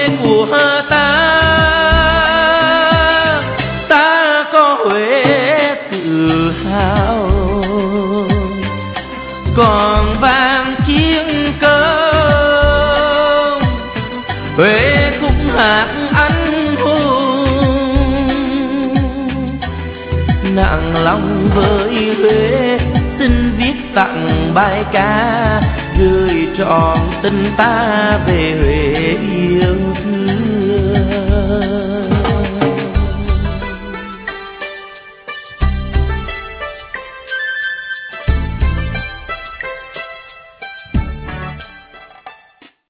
Huế của ta, ta có Huế tự hào. Còn vang chiến công, Huế khúc hát anh hùng. Nặng lòng với Huế, xin viết tặng bài ca, gửi trọn tình ta về Huế yêu thương.